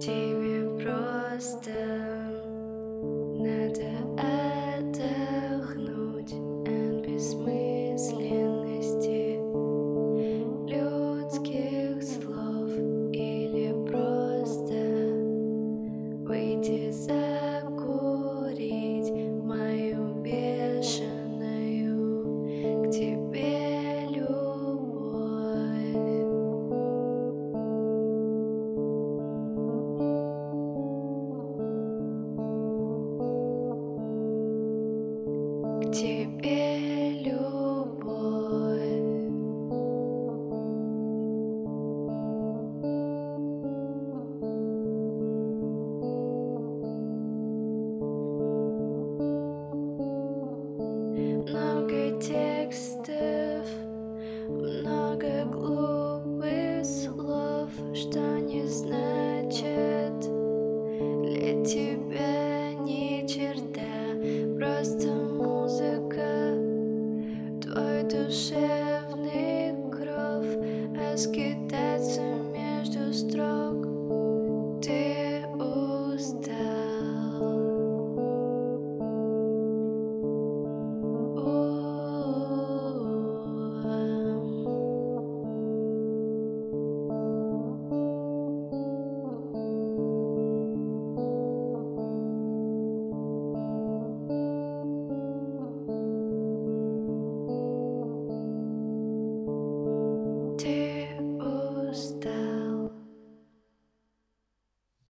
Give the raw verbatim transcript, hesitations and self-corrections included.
Тебе просто надо отдохнуть от бессмысленности людских слов или просто выйти закурить мою бешеную к тебе любовь. К тебе любовь. Много текстов, много глупых слов, что не значит для тебя ни черта. Просто музыка, твой душевный кров, а скитаться между строк